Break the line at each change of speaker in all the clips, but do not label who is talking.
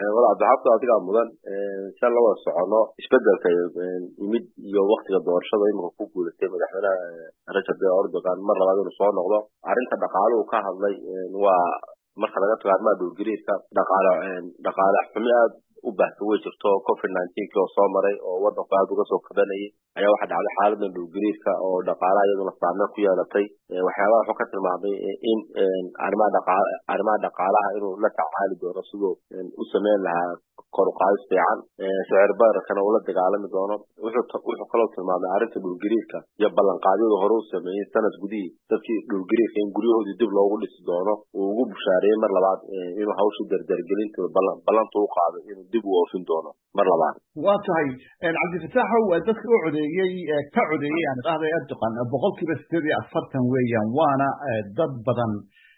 walaal dahabta adiga mudan insha Allah waa socono isbedelka yimid iyo waqtiga doorashada inuu ku guuleystay madaxweynaha Rajab Tayyip Erdogan mar labaad inuu soo noqdo arinta dhaqaalaha ka hadlay waa marka laga tago dhulgariirka dhaqaale xumi aad u baahsan way jirto COVID-19 oo soo maray oo wadanka aad uga soo kabanayay ayaa waxa dhacday xaaladda dhulgariirka oo dhaqaalaha iyaduna saameyn ku yeelatay waxyaabaha wuxuu ka tilmaamay in arrimaha dhaqaalaha inuu la tacaali doono sidoo u sameyn lahaa kor u qaadis fiican sicir bararkana uu la dagaalami doono wuxuu kaloo tilmaamay arrinta dhulgariirka iyo ballanqaadyada hore u sameeyay sanad gudihii dadkii dhulgariirka in guryahoodii dib loogu dhisi doono uu ugu bushaariyay mar labaad inuu hawsha dardargelinta ballanta u qaado inuu dib u oofin doono mar labaad
waa tahay cabdifataax waa dadka u codeeyay ka codeeyay aan dhahday Erdogan boqolkiiba 48 weeyaan waana dad badan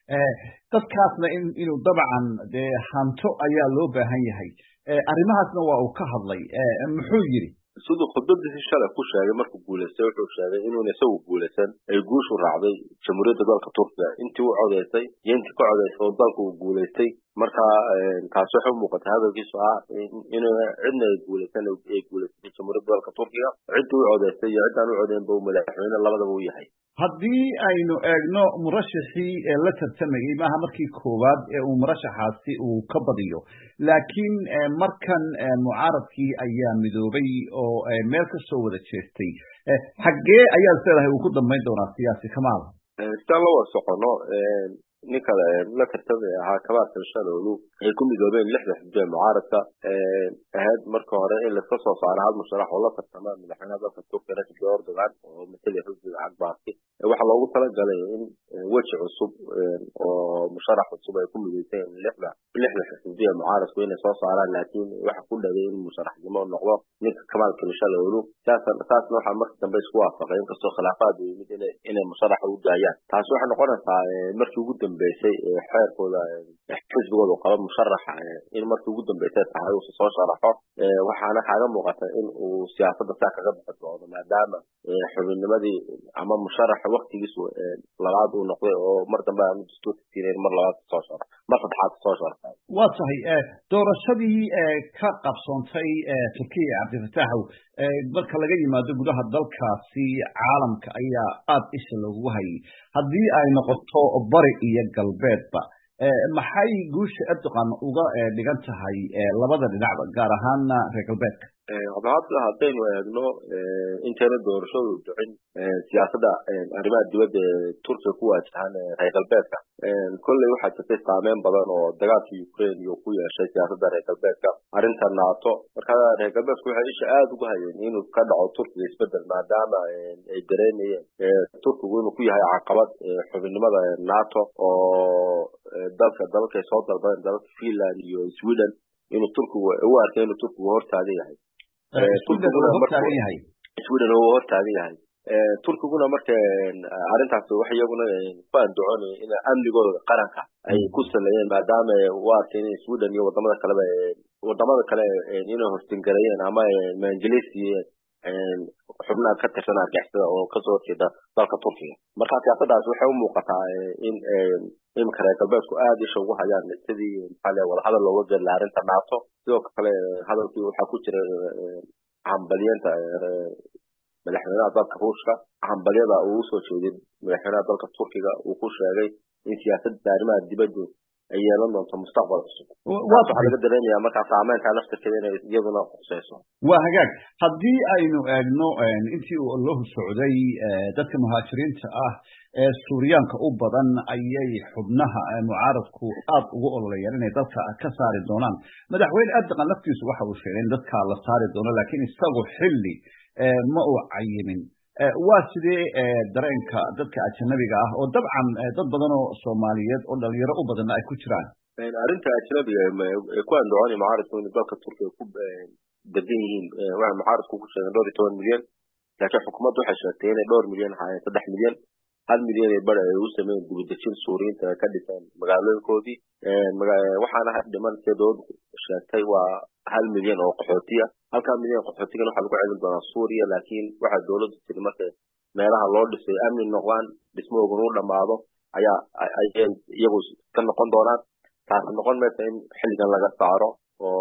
dadkaasna inuu dabcan hanto ayaa loo baahan yahay arrimahaasna waa uu ka hadlay muxuu yiri
sidoo khudbadiisa shalay ku sheegay markuu guuleystay wuxuu sheegay inuu isagu guuleysan ay guushu raacday jamhuuriyadda dalka Turkiga intii uu codeysay iyo intii ka codeysay dalku uu guuleystay marka taas waxa uu muuqata hadalkiisu inuu cidna guuleysan ay guuleystay jamhuuriyadda dalka Turkiga cidii uu codeysay iyo cidaan uu codeyn buu madaxweyne labadaba u yahay
haddii aynu eegno murashaxii la tartamayay maaha markii koowaad ee uu murashaxaasi uu ka badiyo laakiin markan mucaaradkii ayaa midoobay oo meel ka soo wada jeestay xaggee ayaa leedahay uu ku dambeyn doonaa siyaasi Kamaal
inta loo socono ninka la tartamay ahaa Kamaal Kılıçdaroğlu ay ku midoobeen 6 xubnood mucaaradka ahayd marka hore in la soo saaro hal musharax oo la tartamay madaxweynaha dalka Turkiga Rajab Tayyip Erdogan oo matala xisbiga Akbarki waxa loogu talagalay in waji cusub oo musharax cusub ay ku midoobeen 6 xubnood mucaaradku inay soo saaraan laakiin waxa ku dhagay in musharaxnimo noqdo ninka Kamaal Kılıçdaroğlu taasna waxa markii dambe isku waafaqay in kastoo khilaafaad yimid inay musharax u daayaan taas waxa noqonaysaa markii ugu dambeysay xeerkooda xisbigooda qaba musharax in markii ugu dambeysay tahay uu soo sharaxo waxaana xaaga muuqata in uu siyaasadda ka kaga baxo doono maadaama xubinnimadii ama musharax waqtigiisu labaad uu noqday oo mar dambe aanu dastuurka tiireen mar labaad soo sharax mar saddexaad soo sharax
waa tahay doorashadii ka qabsoontay Turkiga cabdifataax marka laga yimaado gudaha dalkaasi caalamka ayaa aad isha loogu hayay haddii ay noqoto bari iyo galbeedba maxay guusha Erdogan uga dhigan tahay labada dhinacba gaar ahaan reer galbeedka
haddaynu eegno intayna doorashadu dhicin siyaasadda arrimaha dibadda Turkiga ku waajahan reer galbeedka kolley waxaa jirtay saameyn badan oo dagaalka Ukraine iyo ku yeeshay siyaasadda reer galbeedka arrinta NATO marka reer galbeedku waxay isha aad ugu hayeen inuu ka dhaco Turkiga isbedel maadaama ay dareemayeen Turkigu inuu ku yahay caqabad xubinnimada NATO oo dalka soo dalbadeen dalka Finland iyo Sweden inuu Turkigu u arkay inuu Turkigu hortaagan yahay Sweden oo hortaagan yahay Turkiguna marka arrintaas wax iyaguna ku andacoonay in amnigooda qaranka ay ku saleeyeen maadaama uu arkay in Sweden iyo wadamada kale inay hortingareeyeen ama Ingiriisiga xubnaha ka tirsan argagixisada oo ka soo jeeda dalka Turkiga marka siyaasaddaas waxay u muuqataa in reer galbeedku aad isha ugu hayaan sidii wada hadal looga geli lahaa arrinta NATO sidoo kale hadalkii waxaa ku jira hambalyeenta madaxweynaha dalka Ruushka hambalyada uu soo jeediyay madaxweynaha dalka Turkiga uu ku sheegay in siyaasadda arrimaha dibadda ay yeelan doonto mustaqbal cusub waxa laga dareemayaa marka saameynta naftirkeeda inay iyaduna qosayso
waa hagaag haddii aynu eegno intii uu loo socday dadka muhaajiriinta ee Suuriyaanka u badan ayay xubnaha mucaaradku aad ugu ololayeen inay dadka ka saari doonaan madaxweyne Erdogan naftiisu waxa uu sheegay in dadka la saari doono laakiin isagu xilli ma uu cayimin waa sidee dareenka dadka ajnabiga oo dabcan dad badan oo Soomaaliyeed oo dhalinyaro u badan ay ku jiraan
arrinta ajnabiga ee ku andacoonay mucaaradku in dalka Turkiga ku degan yihiin waxa mucaaradku ku sheegay 12 milyan laakiin xukuumaddu waxay sheegtay inay 2 milyan hayeen 3 milyan 1 milyan ee bar ay u sameeyeen dibadajin Suuriyiinta ka dhisan magaalooyinkoodii waxaana dhiman sidoo sheegtay waa 1 milyan oo qaxootiya halka milyan qaxootiga waxa lagu celin doonaa Suuriya laakiin waxa dawladdu tiri markay meelaha loo dhisay amni noqdaan dhismoodu uu dhamaado ayaa iyagu ka noqon doonaan taas noqon maysa in xilligan laga saaro oo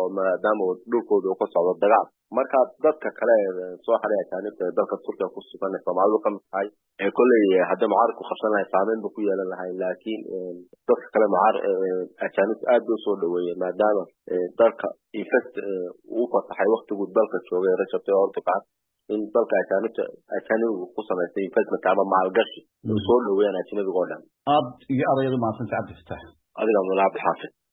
maadaama dhulkooda uu ka socdo dagaal marka dadka kale soo xaray ajaanibta dalka Turkiga ku sugan Soomaalidu ka mid tahay kulay hadda mucaarad ku qabsan lahayd saameyn ku yeelan lahayd laakiin dadka kale ajaanibta aad u soo dhaweeyay maadaama dalka invest uu fatahay waqtigu dalka joogay Recep Tayyip Erdogan in dalka ajaanibtu ku samaysay investment ama maalgashi soo dhaweeyaan ajaanibta oo dhan
aad iyo aad ma san Cabdi Fataax
adiga Abdul Xaafid